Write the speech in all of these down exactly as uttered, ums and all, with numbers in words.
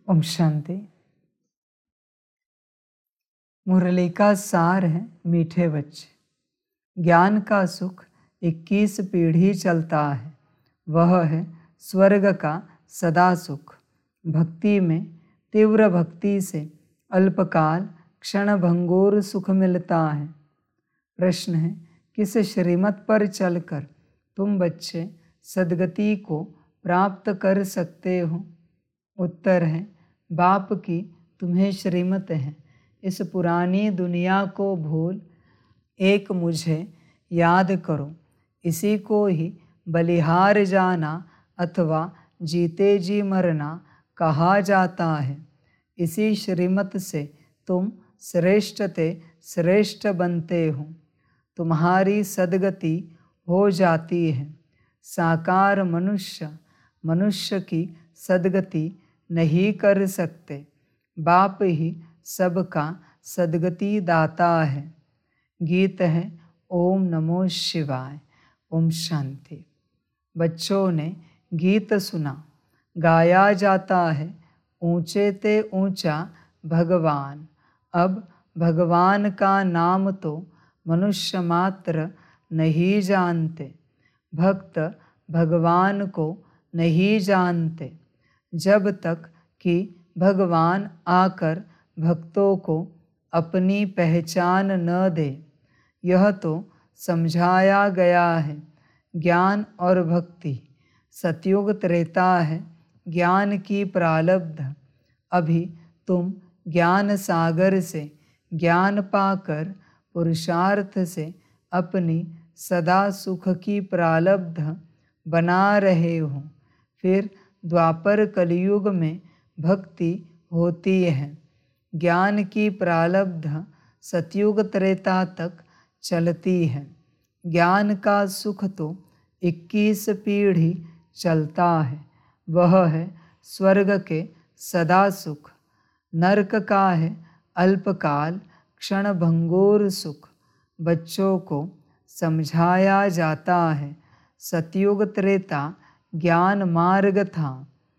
ओम शांति। मुरली का सार है मीठे बच्चे। ज्ञान का सुख इक्कीस पीढ़ी चलता है, वह है स्वर्ग का सदा सुख। भक्ति में तीव्र भक्ति से अल्पकाल क्षण भंगुर सुख मिलता है। प्रश्न है, किस श्रीमत पर चलकर तुम बच्चे सद्गति को प्राप्त कर सकते हो? उत्तर है, बाप की तुम्हें श्रीमत है। इस पुरानी दुनिया को भूल एक मुझे याद करो। इसी को ही बलिहार जाना अथवा जीते जी मरना कहा जाता है। इसी श्रीमत से तुम श्रेष्ठ ते श्रेष्ठ बनते हो। तुम्हारी सद्गति हो जाती है। साकार मनुष्य मनुष्य की सद्गति नहीं कर सकते। बाप ही सबका सद्गति दाता है। गीत है ओम नमो शिवाय। ओम शांति। बच्चों ने गीत सुना। गाया जाता है ऊंचे ते ऊंचा भगवान। अब भगवान का नाम तो मनुष्य मात्र नहीं जानते। भक्त भगवान को नहीं जानते। जब तक कि भगवान आकर भक्तों को अपनी पहचान न दे। यह तो समझाया गया है। ज्ञान और भक्ति सतयुग त्रेता है ज्ञान की प्रारब्ध। अभी तुम ज्ञान सागर से ज्ञान पाकर पुरुषार्थ से अपनी सदा सुख की प्रारब्ध बना रहे हो। फिर द्वापर कलयुग में भक्ति होती है। ज्ञान की प्रारब्ध सतयुग त्रेता तक चलती है। ज्ञान का सुख तो इक्कीस पीढ़ी चलता है, वह है स्वर्ग के सदा सुख। नरक का है अल्पकाल क्षण भंगुर सुख। बच्चों को समझाया जाता है सतयुग त्रेता ज्ञान मार्ग था।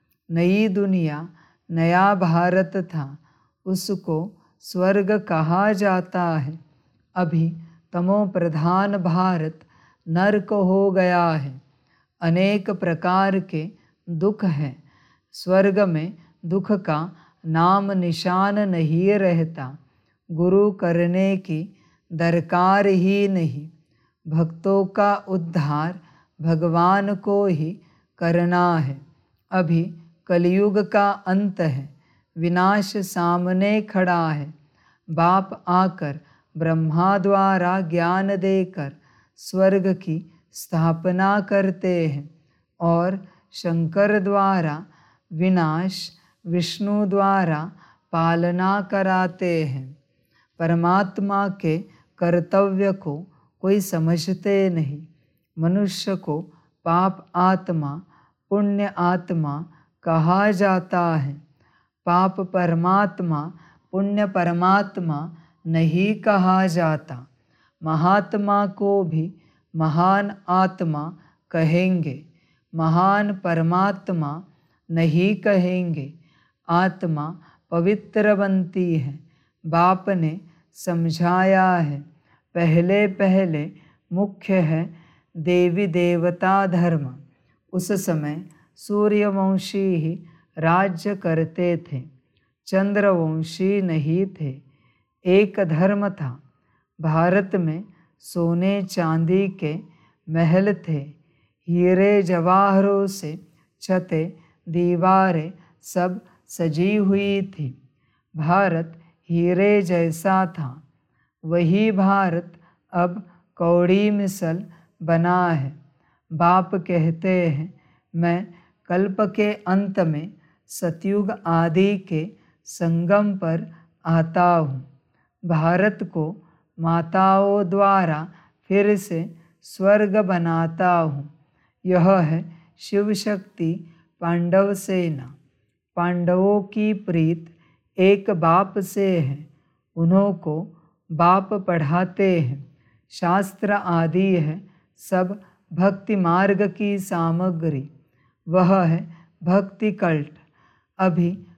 नई दुनिया नया भारत था, उसको स्वर्ग कहा जाता है। अभी तमो प्रधान भारत नरक हो गया है। अनेक प्रकार के दुख हैं। स्वर्ग में दुख का नाम निशान नहीं रहता। गुरु करने की दरकार ही नहीं। भक्तों का उद्धार भगवान को ही करना है। अभी कलयुग का अंत है। विनाश सामने खड़ा है। बाप आकर ब्रह्मा द्वारा ज्ञान देकर स्वर्ग की स्थापना करते हैं और शंकर द्वारा विनाश, विष्णु द्वारा पालना कराते हैं। परमात्मा के कर्तव्य को कोई समझते नहीं। मनुष्य को पाप आत्मा पुण्य आत्मा कहा जाता है। पाप परमात्मा पुण्य परमात्मा नहीं कहा जाता। महात्मा को भी महान आत्मा कहेंगे, महान परमात्मा नहीं कहेंगे। आत्मा पवित्र बनती है। बाप ने समझाया है, पहले पहले मुख्य है देवी देवता धर्म। उस समय सूर्यवंशी ही राज्य करते थे, चंद्रवंशी नहीं थे। एक धर्म था। भारत में सोने चांदी के महल थे। हीरे जवाहरों से छतें दीवारें सब सजी हुई थी। भारत हीरे जैसा था। वही भारत अब कौड़ी मिसल बना है। बाप कहते हैं, मैं कल्प के अंत में सतयुग आदि के संगम पर आता हूँ। भारत को माताओं द्वारा फिर से स्वर्ग बनाता हूँ। यह है शिव शक्ति पांडव सेना। पांडवों की प्रीत एक बाप से है। उन्हों को बाप पढ़ाते हैं। शास्त्र आदि है सब भक्ति मार्ग की सामग्री। वह है भक्ति कल्ट। अभी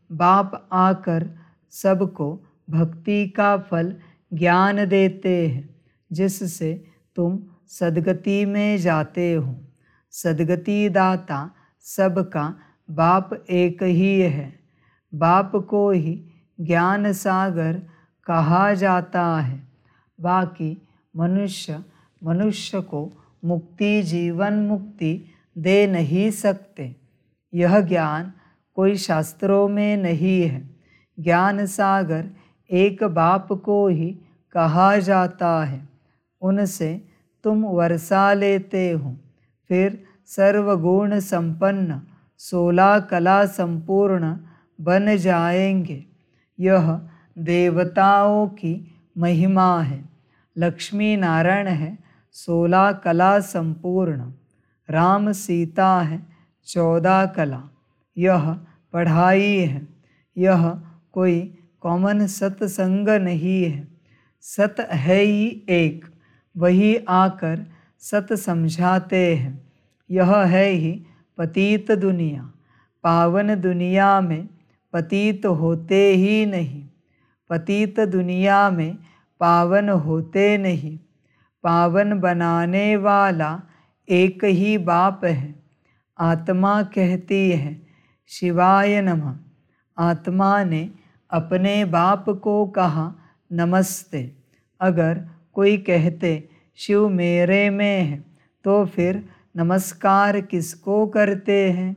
बाप आकर सबको भक्ति का फल ज्ञान देते हैं, जिससे तुम सद्गति में जाते हो। सद्गति दाता सबका बाप एक ही है। बाप को ही ज्ञान सागर कहा जाता है। बाकी मनुष्य मनुष्य को मुक्ति जीवन मुक्ति दे नहीं सकते। यह ज्ञान कोई शास्त्रों में नहीं है। ज्ञान सागर एक बाप को ही कहा जाता है। उनसे तुम वर्षा लेते हो, फिर सर्वगुण संपन्न सोलह कला संपूर्ण बन जाएंगे। यह देवताओं की महिमा है। लक्ष्मी नारायण है सोलह कला संपूर्ण। राम सीता है चौदह कला। यह पढ़ाई है। यह कोई कॉमन सत्संग नहीं है। सत है ही एक, वही आकर सत समझाते हैं। यह है ही पतित दुनिया। पावन दुनिया में पतित होते ही नहीं। पतित दुनिया में पावन होते नहीं। पावन बनाने वाला एक ही बाप है। आत्मा कहती है शिवाय नमः। आत्मा ने अपने बाप को कहा नमस्ते। अगर कोई कहते शिव मेरे में है, तो फिर नमस्कार किसको करते हैं?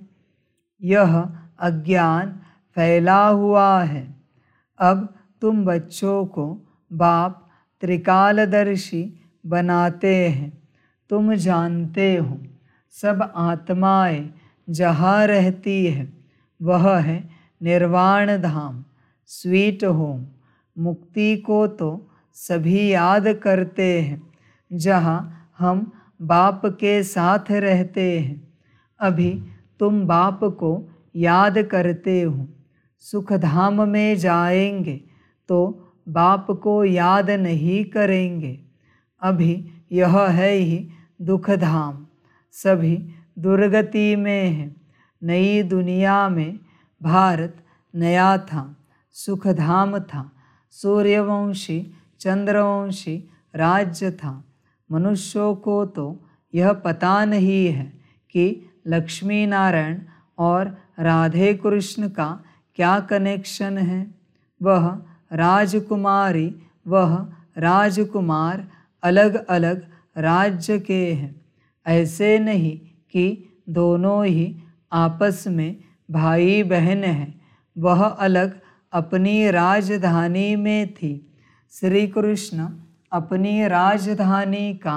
यह अज्ञान फैला हुआ है। अब तुम बच्चों को बाप त्रिकालदर्शी बनाते हैं। तुम जानते हो सब आत्माएं जहाँ रहती है वह है निर्वाण धाम, स्वीट होम। मुक्ति को तो सभी याद करते हैं, जहाँ हम बाप के साथ रहते हैं। अभी तुम बाप को याद करते हो। सुखधाम में जाएंगे तो बाप को याद नहीं करेंगे। अभी यह है ही दुखधाम। सभी दुर्गति में है। नई दुनिया में भारत नया था, सुखधाम था, सूर्यवंशी चंद्रवंशी राज्य था। मनुष्यों को तो यह पता नहीं है कि लक्ष्मी नारायण और राधे कृष्ण का क्या कनेक्शन है। वह राजकुमारी वह राजकुमार अलग अलग राज्य के हैं। ऐसे नहीं कि दोनों ही आपस में भाई बहन हैं। वह अलग अपनी राजधानी में थी। श्री कृष्ण अपनी राजधानी का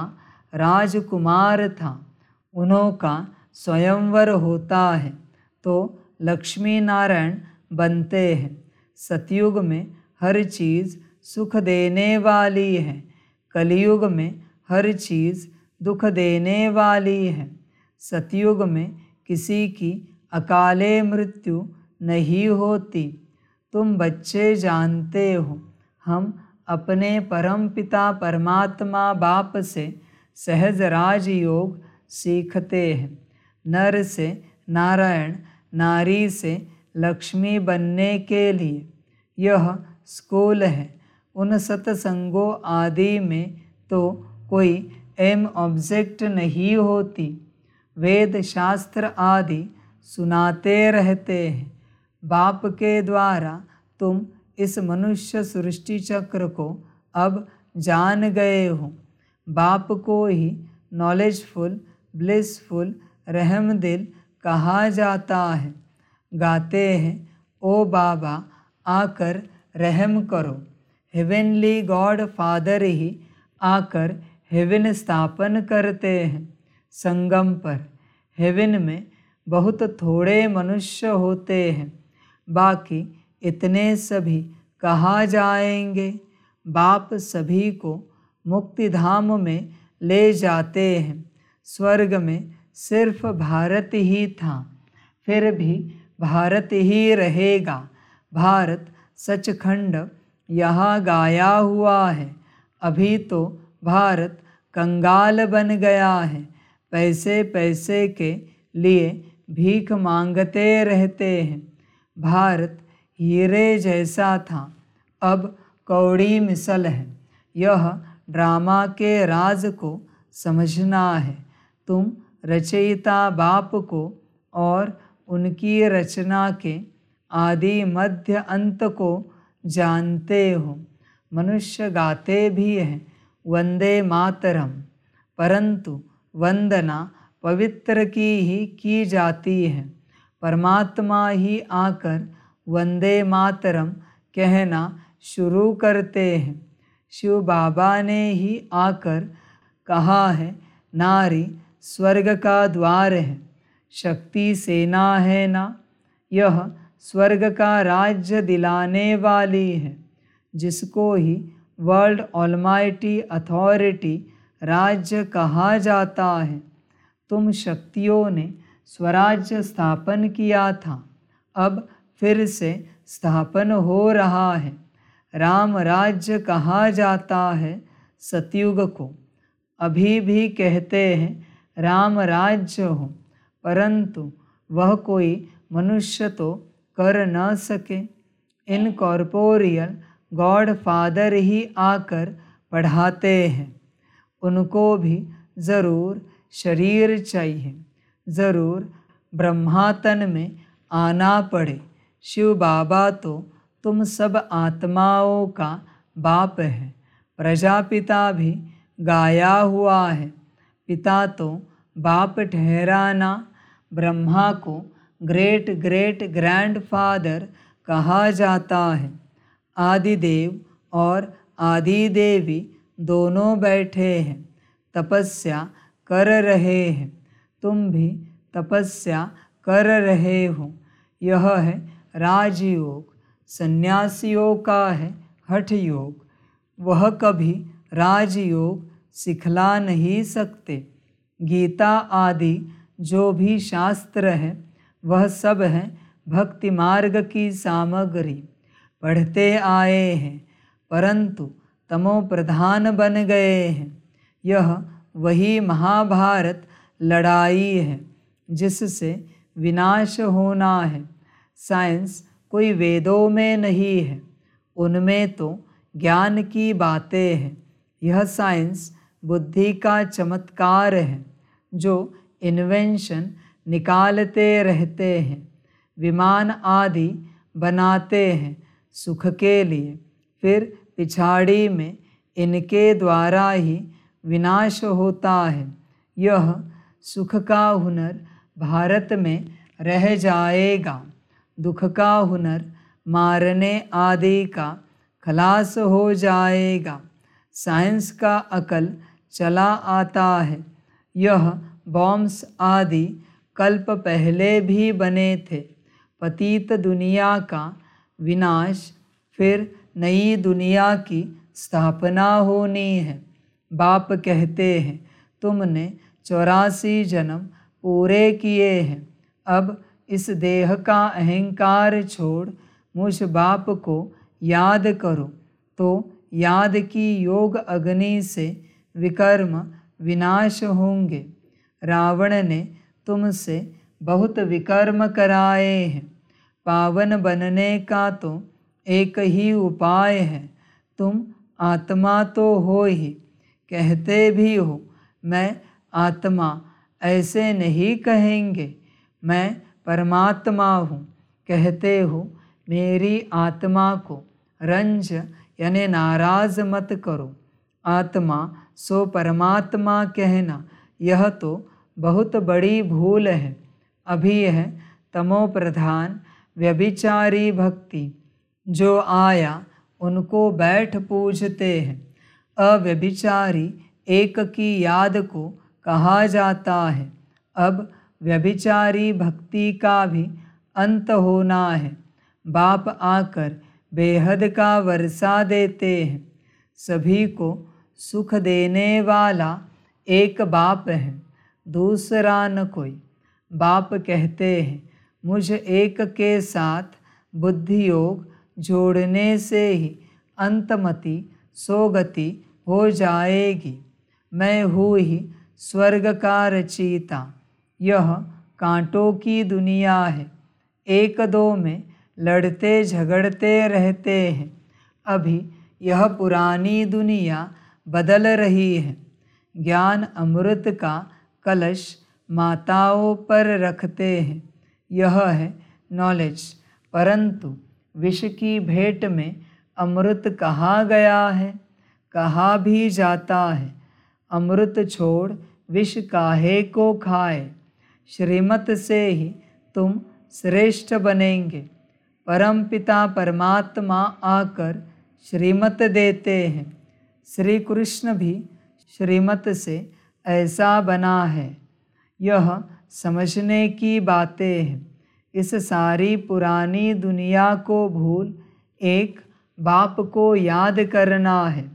राजकुमार था। उनका स्वयंवर होता है तो लक्ष्मी नारायण बनते हैं। सतयुग में हर चीज़ सुख देने वाली है। कलयुग में हर चीज़ दुख देने वाली है। सतयुग में किसी की अकाले मृत्यु नहीं होती। तुम बच्चे जानते हो, हम अपने परमपिता परमात्मा बाप से सहज राजयोग सीखते हैं। नर से नारायण, नारी से लक्ष्मी बनने के लिए यह स्कूल है। उन सत्संगों आदि में तो कोई एम ऑब्जेक्ट नहीं होती। वेद शास्त्र आदि सुनाते रहते हैं। बाप के द्वारा तुम इस मनुष्य सृष्टि चक्र को अब जान गए हो। बाप को ही नॉलेजफुल, ब्लिसफुल, रहमदिल कहा जाता है। गाते हैं ओ बाबा आकर रहम करो। हेवेनली गॉड फादर ही आकर हेवन स्थापन करते हैं। संगम पर हेवन में बहुत थोड़े मनुष्य होते हैं, बाकी इतने सभी कहाँ जाएंगे। बाप सभी को मुक्तिधाम में ले जाते हैं। स्वर्ग में सिर्फ भारत ही था, फिर भी भारत ही रहेगा। भारत सचखंड यहाँ गाया हुआ है। अभी तो भारत कंगाल बन गया है। पैसे पैसे के लिए भीख मांगते रहते हैं। भारत हीरे जैसा था, अब कौड़ी मिसल है। यह ड्रामा के राज को समझना है। तुम रचयिता बाप को और उनकी रचना के आदि मध्य अंत को जानते हो। मनुष्य गाते भी हैं वंदे मातरम, परंतु वंदना पवित्र की ही की जाती है। परमात्मा ही आकर वंदे मातरम कहना शुरू करते हैं। शिव बाबा ने ही आकर कहा है, नारी स्वर्ग का द्वार है, शक्ति सेना है ना, यह स्वर्ग का राज्य दिलाने वाली है, जिसको ही वर्ल्ड ऑलमाइटी अथॉरिटी राज्य कहा जाता है। तुम शक्तियों ने स्वराज्य स्थापन किया था, अब फिर से स्थापन हो रहा है। राम राज्य कहा जाता है सतयुग को। अभी भी कहते हैं राम राज्य हो, परंतु वह कोई मनुष्य तो कर न सके। इनकॉर्पोरियल गॉड फादर ही आकर पढ़ाते हैं। उनको भी ज़रूर शरीर चाहिए, ज़रूर ब्रह्मातन में आना पड़े। शिव बाबा तो तुम सब आत्माओं का बाप है। प्रजापिता भी गाया हुआ है, पिता तो बाप ठहराना। ब्रह्मा को ग्रेट ग्रेट ग्रैंडफादर कहा जाता है। आदिदेव और आदिदेवी दोनों बैठे हैं, तपस्या कर रहे हैं। तुम भी तपस्या कर रहे हो। यह है राजयोग। सन्यासियों का है हठ योग। वह कभी राजयोग सिखला नहीं सकते। गीता आदि जो भी शास्त्र है, वह सब है भक्ति मार्ग की सामग्री। पढ़ते आए हैं, परंतु तमो प्रधान बन गए हैं। यह वही महाभारत लड़ाई है, जिससे विनाश होना है। साइंस कोई वेदों में नहीं है, उनमें तो ज्ञान की बातें हैं। यह साइंस बुद्धि का चमत्कार है, जो इन्वेंशन निकालते रहते हैं। विमान आदि बनाते हैं सुख के लिए, फिर पिछाड़ी में इनके द्वारा ही विनाश होता है। यह सुख का हुनर भारत में रह जाएगा, दुख का हुनर मारने आदि का खलास हो जाएगा। साइंस का अकल चला आता है। यह बॉम्ब्स आदि कल्प पहले भी बने थे। पतित दुनिया का विनाश, फिर नई दुनिया की स्थापना होनी है। बाप कहते हैं, तुमने चौरासी जन्म पूरे किए हैं, अब इस देह का अहंकार छोड़ मुझ बाप को याद करो, तो याद की योग अग्नि से विकर्म विनाश होंगे। रावण ने तुमसे बहुत विकर्म कराए हैं। पावन बनने का तो एक ही उपाय है। तुम आत्मा तो हो ही, कहते भी हो मैं आत्मा, ऐसे नहीं कहेंगे। मैं परमात्मा हूँ, कहते हो। मेरी आत्मा को रंज यानी नाराज मत करो। आत्मा सो परमात्मा कहना, यह तो बहुत बड़ी भूल है। अभी है तमो प्रधान व्यभिचारी भक्ति। जो आया उनको बैठ पूजते हैं। अव्यभिचारी एक की याद को कहा जाता है। अब व्यभिचारी भक्ति का भी अंत होना है। बाप आकर बेहद का वर्षा देते हैं। सभी को सुख देने वाला एक बाप है, दूसरा न कोई। बाप कहते हैं, मुझ एक के साथ बुद्धि योग जोड़ने से ही अंतमति सोगति हो जाएगी। मैं हूँ ही स्वर्ग का रचयिता। यह कांटों की दुनिया है। एक दो में लड़ते झगड़ते रहते हैं। अभी यह पुरानी दुनिया बदल रही है। ज्ञान अमृत का कलश माताओं पर रखते हैं, यह है नॉलेज। परंतु विष की भेंट में अमृत कहा गया है, कहा भी जाता है, अमृत छोड़ विष काहे को खाए। श्रीमत से ही तुम श्रेष्ठ बनेंगे। परमपिता परमात्मा आकर श्रीमत देते हैं। श्री कृष्ण भी श्रीमत से ऐसा बना है। यह समझने की बातें हैं। इस सारी पुरानी दुनिया को भूल एक बाप को याद करना है।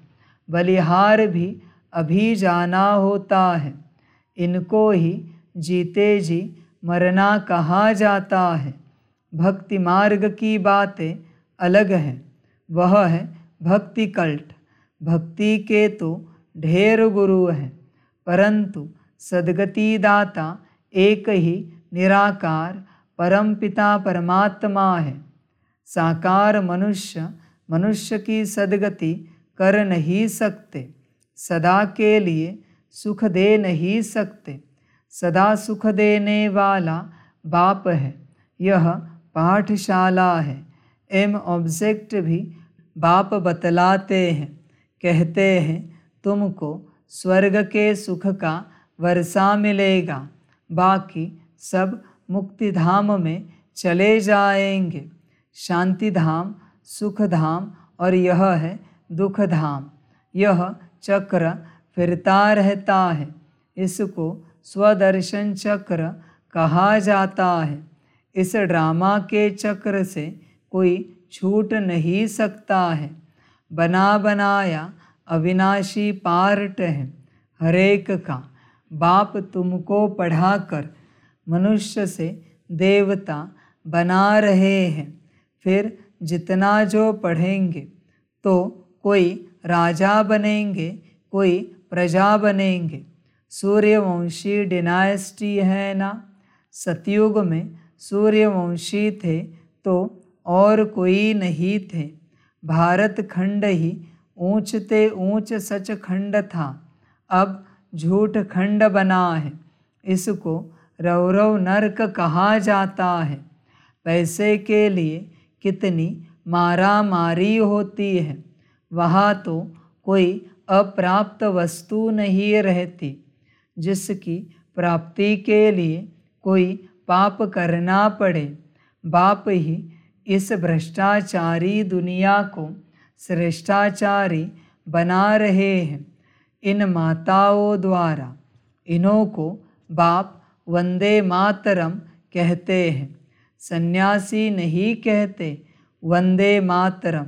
बलिहार भी अभी जाना होता है। इनको ही जीते जी मरना कहा जाता है। भक्ति मार्ग की बातें अलग हैं, वह है भक्ति कल्ट। भक्ति के तो ढेर गुरु हैं, परंतु सद्गति दाता एक ही निराकार परमपिता परमात्मा है। साकार मनुष्य मनुष्य की सद्गति कर नहीं सकते, सदा के लिए सुख दे नहीं सकते। सदा सुख देने वाला बाप है, यह पाठशाला है। एम ऑब्जेक्ट भी बाप बतलाते हैं, कहते हैं तुमको स्वर्ग के सुख का वर्षा मिलेगा, बाकी सब मुक्ति धाम में चले जाएंगे। शांति धाम, सुख धाम और यह है दुख धाम। यह चक्र फिरता रहता है, इसको स्वदर्शन चक्र कहा जाता है। इस ड्रामा के चक्र से कोई छूट नहीं सकता है। बना बनाया अविनाशी पार्ट है हरेक का। बाप तुमको पढ़ाकर मनुष्य से देवता बना रहे हैं। फिर जितना जो पढ़ेंगे तो कोई राजा बनेंगे, कोई प्रजा बनेंगे। सूर्यवंशी डिनाइस्टी है ना। सतयुग में सूर्यवंशी थे तो और कोई नहीं थे। भारत खंड ही ऊंचते ऊंच सच खंड था, अब झूठ खंड बना है। इसको रौरव नरक कहा जाता है। पैसे के लिए कितनी मारा मारी होती है, वहाँ तो कोई अप्राप्त वस्तु नहीं रहती जिसकी प्राप्ति के लिए कोई पाप करना पड़े। बाप ही इस भ्रष्टाचारी दुनिया को श्रेष्ठाचारी बना रहे हैं। इन माताओं द्वारा इन्हों को बाप वंदे मातरम कहते हैं। सन्यासी नहीं कहते वंदे मातरम,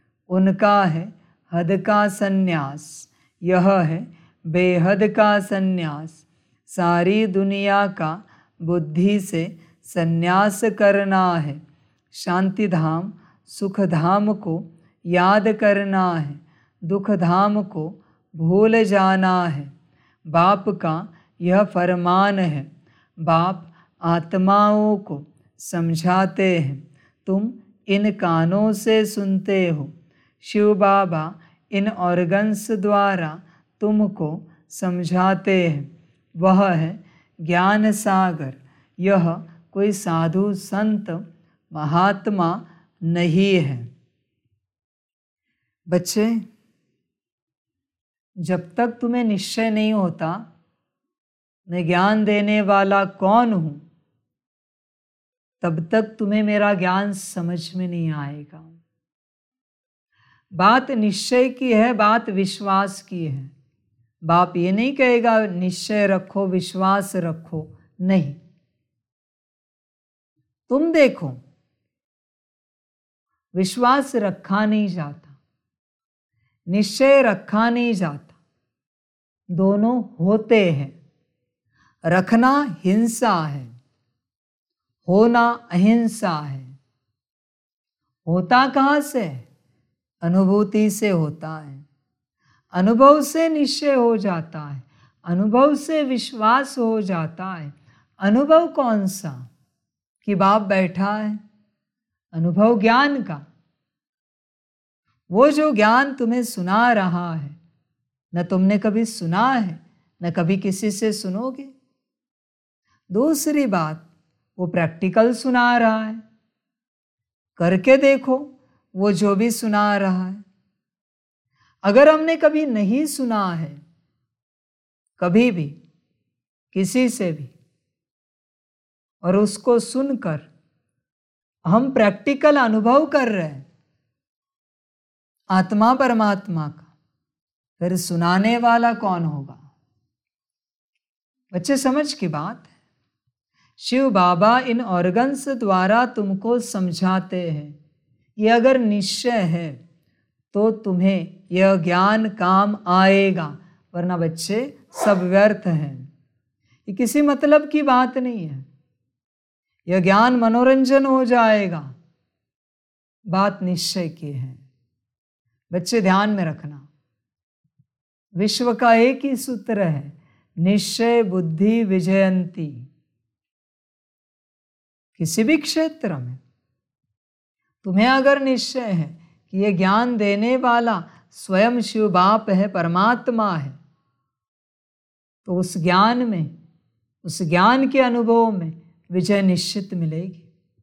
उनका है हद का सन्यास, यह है बेहद का सन्यास। सारी दुनिया का बुद्धि से सन्यास करना है। शांति धाम सुख धाम को याद करना है, दुख धाम को भूल जाना है। बाप का यह फरमान है। बाप आत्माओं को समझाते हैं, तुम इन कानों से सुनते हो। शिव बाबा इन ऑर्गन्स द्वारा तुमको समझाते हैं। वह है ज्ञान सागर। यह कोई साधु संत महात्मा नहीं है। बच्चे, जब तक तुम्हें निश्चय नहीं होता मैं ज्ञान देने वाला कौन हूँ, तब तक तुम्हें मेरा ज्ञान समझ में नहीं आएगा। बात निश्चय की है, बात विश्वास की है। बाप ये नहीं कहेगा निश्चय रखो, विश्वास रखो, नहीं। तुम देखो, विश्वास रखा नहीं जाता, निश्चय रखा नहीं जाता, दोनों होते हैं। रखना हिंसा है, होना अहिंसा है। होता कहाँ से? अनुभूति से होता है। अनुभव से निश्चय हो जाता है, अनुभव से विश्वास हो जाता है। अनुभव कौन सा? कि बाप बैठा है। अनुभव ज्ञान का। वो जो ज्ञान तुम्हें सुना रहा है, न तुमने कभी सुना है, न कभी किसी से सुनोगे। दूसरी बात, वो प्रैक्टिकल सुना रहा है। करके देखो वो जो भी सुना रहा है। अगर हमने कभी नहीं सुना है, कभी भी किसी से भी, और उसको सुनकर हम प्रैक्टिकल अनुभव कर रहे हैं आत्मा परमात्मा का, फिर सुनाने वाला कौन होगा? बच्चे समझ की बात है। शिव बाबा इन ऑर्गन्स द्वारा तुमको समझाते हैं। ये अगर निश्चय है तो तुम्हें यह ज्ञान काम आएगा, वरना बच्चे सब व्यर्थ हैं। ये किसी मतलब की बात नहीं है। यह ज्ञान मनोरंजन हो जाएगा। बात निश्चय की है। बच्चे ध्यान में रखना, विश्व का एक ही सूत्र है, निश्चय बुद्धि विजयंती। किसी भी क्षेत्र में तुम्हें अगर निश्चय है कि यह ज्ञान देने वाला स्वयं शिव बाप है, परमात्मा है, तो उस ज्ञान में, उस ज्ञान के अनुभव में विजय निश्चित मिलेगी।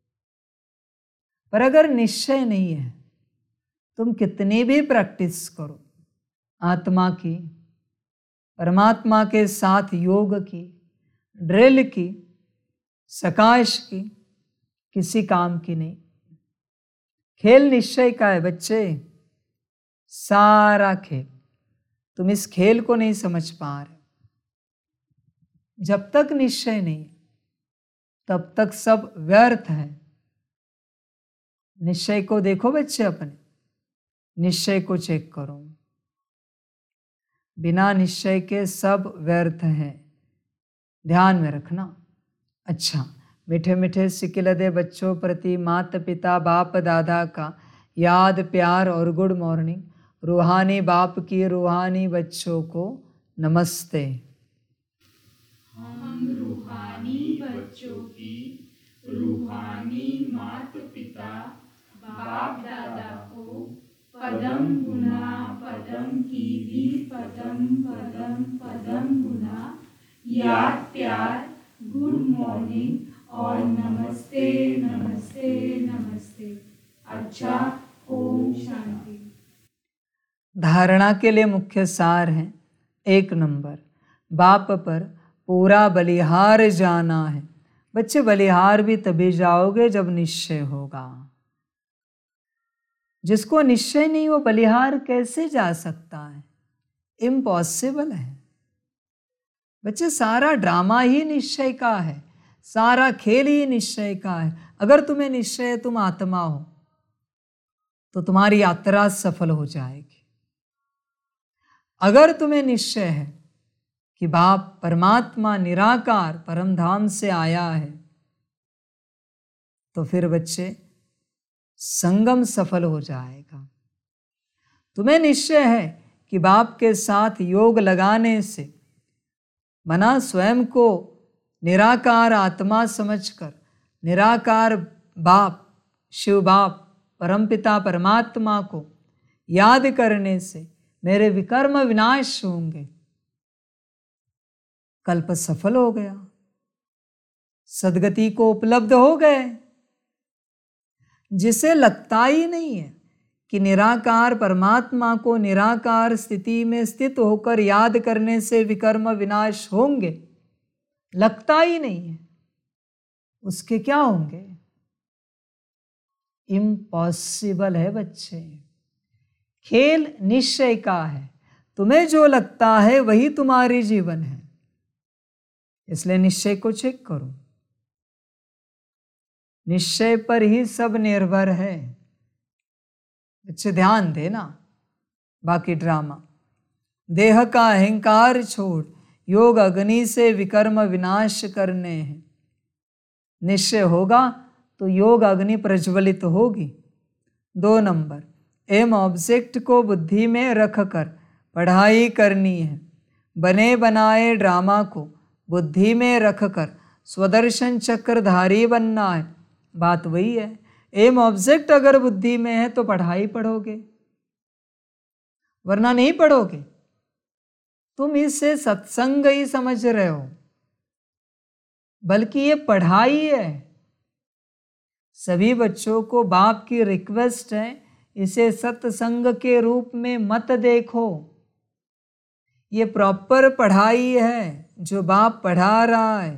पर अगर निश्चय नहीं है, तुम कितनी भी प्रैक्टिस करो आत्मा की, परमात्मा के साथ योग की, ड्रिल की, सकाश की, किसी काम की नहीं। खेल निश्चय का है बच्चे, सारा खेल। तुम इस खेल को नहीं समझ पा रहे। जब तक निश्चय नहीं तब तक सब व्यर्थ है। निश्चय को देखो बच्चे, अपने निश्चय को चेक करो। बिना निश्चय के सब व्यर्थ है, ध्यान में रखना। अच्छा, मीठे मीठे सिकिलदे बच्चों प्रति माता पिता बाप दादा का याद प्यार और गुड मॉर्निंग। रूहानी बाप की रूहानी बच्चों को नमस्ते। हम रूहानी बच्चों की रूहानी माता पिता बाप दादा को पदम गुना पदम की भी पदम पदम पदम गुना याद प्यार गुड मॉर्निंग और नमस्ते नमस्ते नमस्ते। अच्छा, ओम शांति। धारणा के लिए मुख्य सार है। एक नंबर, बाप पर पूरा बलिहार जाना है। बच्चे बलिहार भी तभी जाओगे जब निश्चय होगा। जिसको निश्चय नहीं, वो बलिहार कैसे जा सकता है? इम्पॉसिबल है। बच्चे सारा ड्रामा ही निश्चय का है, सारा खेल ही निश्चय का है। अगर तुम्हें निश्चय है तुम आत्मा हो, तो तुम्हारी यात्रा सफल हो जाएगी। अगर तुम्हें निश्चय है कि बाप परमात्मा निराकार परमधाम से आया है, तो फिर बच्चे संगम सफल हो जाएगा। तुम्हें निश्चय है कि बाप के साथ योग लगाने से मना स्वयं को निराकार आत्मा समझकर निराकार बाप शिव बाप परमपिता परमात्मा को याद करने से मेरे विकर्म विनाश होंगे। कल्प सफल हो गया, सदगति को उपलब्ध हो गए। जिसे लगता ही नहीं है कि निराकार परमात्मा को निराकार स्थिति में स्थित होकर याद करने से विकर्म विनाश होंगे, लगता ही नहीं है, उसके क्या होंगे? इम्पॉसिबल है बच्चे। खेल निश्चय का है। तुम्हें जो लगता है वही तुम्हारी जीवन है। इसलिए निश्चय को चेक करो। निश्चय पर ही सब निर्भर है। बच्चे ध्यान देना। बाकी ड्रामा, देह का अहंकार छोड़ योग अग्नि से विकर्म विनाश करने हैं। निश्चय होगा तो योग अग्नि प्रज्वलित होगी। दो नंबर, एम ऑब्जेक्ट को बुद्धि में रखकर पढ़ाई करनी है। बने बनाए ड्रामा को बुद्धि में रखकर स्वदर्शन चक्रधारी बनना है। बात वही है, एम ऑब्जेक्ट अगर बुद्धि में है तो पढ़ाई पढ़ोगे, वरना नहीं पढ़ोगे। तुम इसे सत्संग ही समझ रहे हो, बल्कि ये पढ़ाई है। सभी बच्चों को बाप की रिक्वेस्ट है, इसे सत्संग के रूप में मत देखो। ये प्रॉपर पढ़ाई है जो बाप पढ़ा रहा है।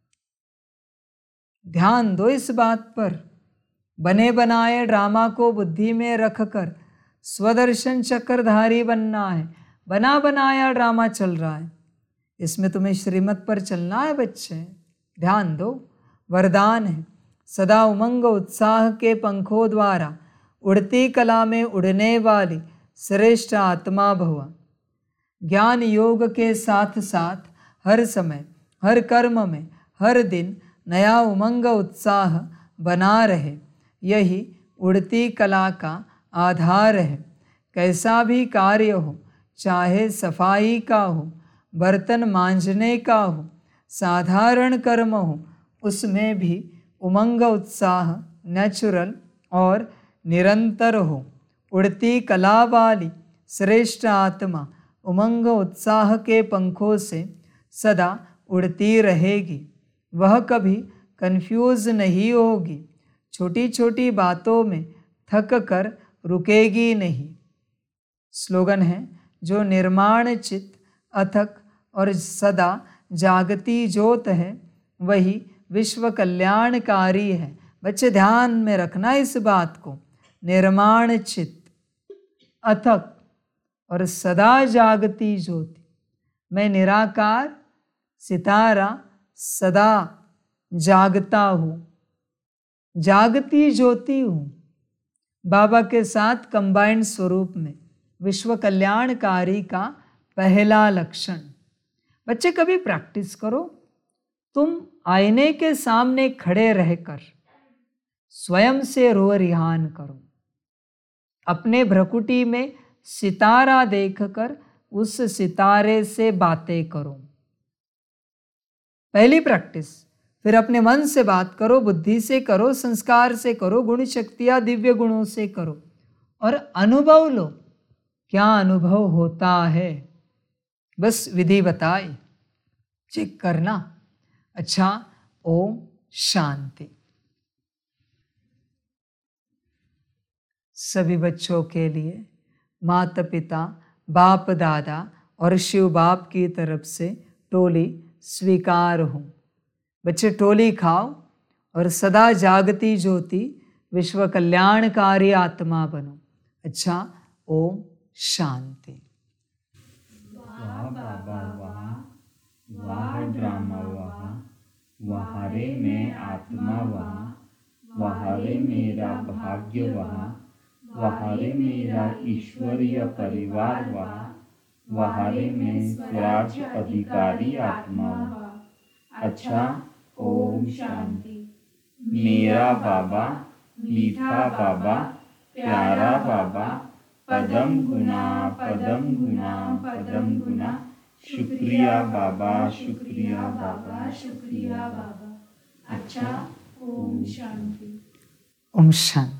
ध्यान दो इस बात पर। बने बनाए ड्रामा को बुद्धि में रखकर स्वदर्शन चक्रधारी बनना है। बना बनाया ड्रामा चल रहा है, इसमें तुम्हें श्रीमत पर चलना है बच्चे। ध्यान दो, वरदान है सदा उमंग उत्साह के पंखों द्वारा उड़ती कला में उड़ने वाली श्रेष्ठ आत्मा भव। ज्ञान योग के साथ साथ हर समय, हर कर्म में, हर दिन नया उमंग उत्साह बना रहे, यही उड़ती कला का आधार है। कैसा भी कार्य हो, चाहे सफाई का हो, बर्तन मांजने का हो, साधारण कर्म हो, उसमें भी उमंग उत्साह नेचुरल और निरंतर हो। उड़ती कला वाली श्रेष्ठ आत्मा उमंग उत्साह के पंखों से सदा उड़ती रहेगी। वह कभी कंफ्यूज नहीं होगी, छोटी छोटी बातों में थक कर रुकेगी नहीं। स्लोगन है, जो निर्माण चित्त अथक और सदा जागती ज्योत है, वही विश्व कल्याणकारी है। बच्चे ध्यान में रखना इस बात को। निर्माण चित्त अथक और सदा जागती ज्योति। मैं निराकार सितारा सदा जागता हूँ, जागती ज्योति हूँ। बाबा के साथ कंबाइंड स्वरूप में विश्व कल्याणकारी का पहला लक्षण। बच्चे कभी प्रैक्टिस करो। तुम आईने के सामने खड़े रहकर स्वयं से रो रिहान करो। अपने भ्रकुटी में सितारा देखकर उस सितारे से बातें करो। पहली प्रैक्टिस। फिर अपने मन से बात करो, बुद्धि से करो, संस्कार से करो, गुण शक्तियाँ दिव्य गुणों से करो और अनुभव लो क्या अनुभव होता है। बस विधि बताए, चेक करना। अच्छा, ओम शांति। सभी बच्चों के लिए माता पिता, बाप दादा और शिव बाप की तरफ से टोली स्वीकार हो। बच्चे टोली खाओ और सदा जागती ज्योति विश्व कल्याणकारी आत्मा बनो। अच्छा, ओम शांति। वाह बाबा वाह, वाह ड्रामा वाह, वाह रे मैं आत्मा वाह, वाह रे मेरा भाग्य वाह, वाह रे मेरा ईश्वरीय परिवार वाह, वाह रे मैं स्वराज अधिकारी आत्मा वाह। अच्छा, ओम शांति। मेरा बाबा, मीठा बाबा, प्यारा बाबा, पदम गुना पदम गुना पदम गुना, शुक्रिया बाबा, शुक्रिया बाबा, शुक्रिया बाबा। अच्छा, ओम शांति। ओम शांति।